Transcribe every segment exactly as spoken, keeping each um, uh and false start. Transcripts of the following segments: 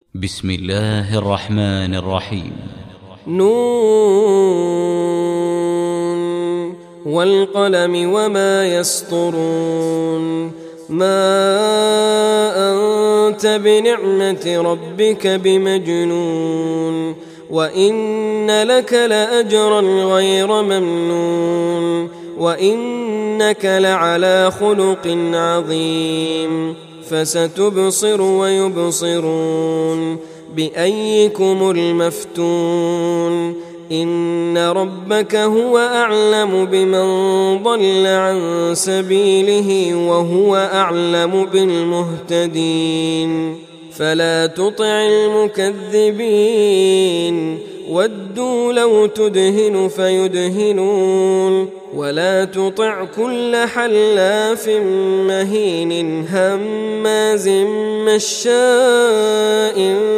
بسم الله الرحمن الرحيم. نون والقلم وما يسطرون. ما أنت بنعمة ربك بمجنون، وإن لك لأجرا غير ممنون، وإنك لعلى خلق عظيم. فستبصر ويبصرون بأيكم المفتون. إن ربك هو أعلم بمن ضل عن سبيله وهو أعلم بالمهتدين. فلا تطع المكذبين، ودوا لو تدهن فيدهنون. ولا تطع كل حلاف مهين هماز مشاء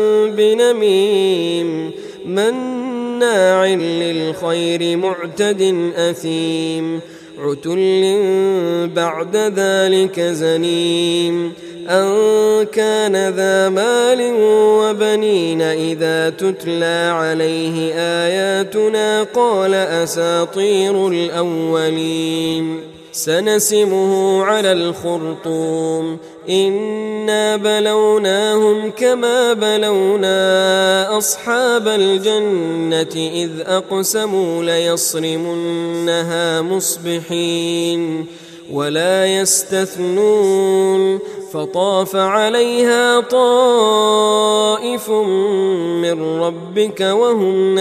بنميم مناع للخير معتد أثيم عتل بعد ذلك زنيم. أن كان ذا مال وبنين إذا تتلى عليه آياتنا قال أساطير الأولين. سنسمه على الخرطوم. إنا بلوناهم كما بلونا أصحاب الجنة إذ أقسموا ليصرمنها مصبحين ولا يستثنون. فطاف عليها طائف من ربك وهم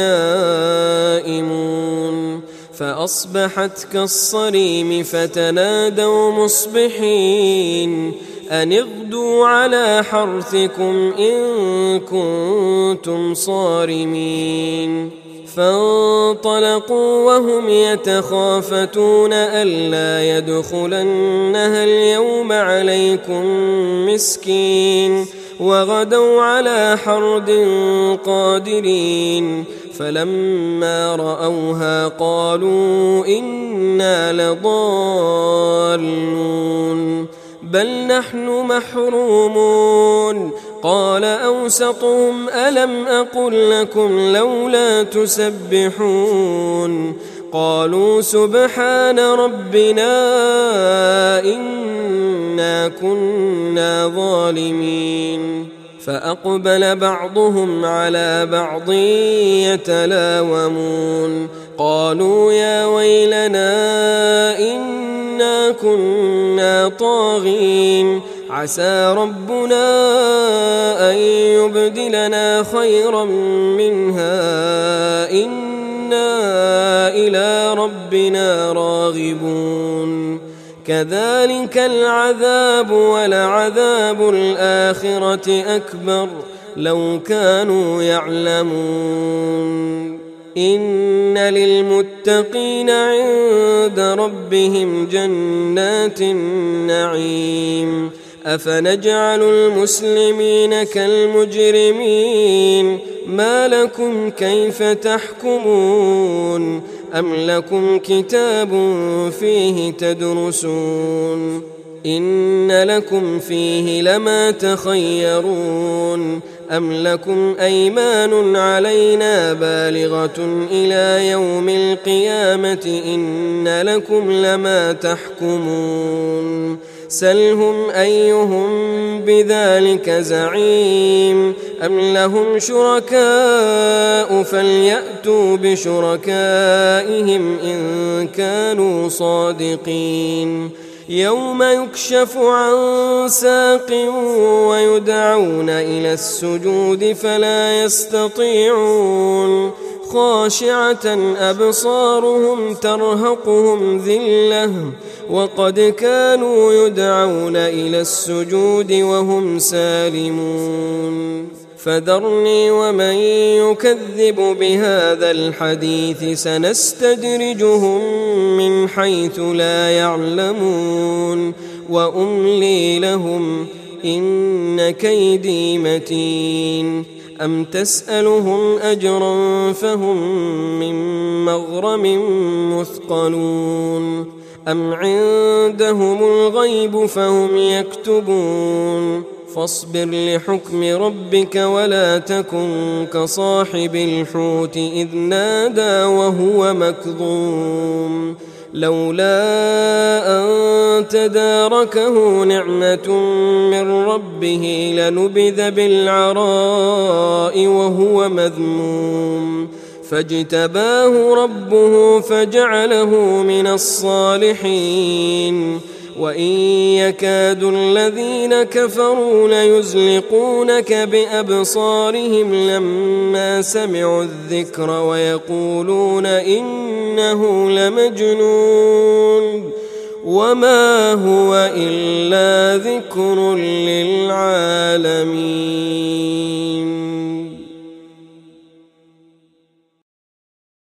نائمون فأصبحت كالصريم. فتنادوا مصبحين أن اغدوا على حرثكم إن كنتم صارمين. فانطلقوا وهم يتخافتون ألا يدخلنها اليوم عليكم مسكين. وغدوا على حرد قادرين. فلما رأوها قالوا إنا لضالون بل نحن محرومون. قال أوسطهم ألم أقل لكم لولا تسبحون. قالوا سبحان ربنا إنا كنا ظالمين. فأقبل بعضهم على بعض يتلاومون. قالوا يا ويلنا إنا كنا طاغين. عسى ربنا أن يبدلنا خيرا منها إنا إلى ربنا راغبون. كذلك العذاب ولعذاب الآخرة أكبر لو كانوا يعلمون. إن للمتقين عند ربهم جنات النعيم. أفنجعل المسلمين كالمجرمين ما لكم كيف تحكمون. أم لكم كتاب فيه تدرسون إن لكم فيه لما تخيرون. أم لكم أيمان علينا بالغة إلى يوم القيامة إن لكم لما تحكمون. سلهم أيهم بذلك زعيم. أم لهم شركاء فليأتوا بشركائهم إن كانوا صادقين. يوم يكشف عن ساق ويدعون إلى السجود فلا يستطيعون. خاشعة أبصارهم ترهقهم ذلة وقد كانوا يدعون إلى السجود وهم سالمون. فذرني ومن يكذب بهذا الحديث سنستدرجهم من حيث لا يعلمون وأملي لهم إن كيدي متين. أم تسألهم أجرا فهم من مغرم مثقلون. أم عندهم الغيب فهم يكتبون. فاصبر لحكم ربك ولا تكن كصاحب الحوت إذ نادى وهو مكظوم لولا أن تداركه نعمة من ربه لنبذ بالعراء وهو مذموم فاجتباه ربه فجعله من الصالحين وإن يكاد الذين كفروا ليزلقونك بأبصارهم لما سمعوا الذكر ويقولون إنه لمجنون وما هو إلا ذكر للعالمين.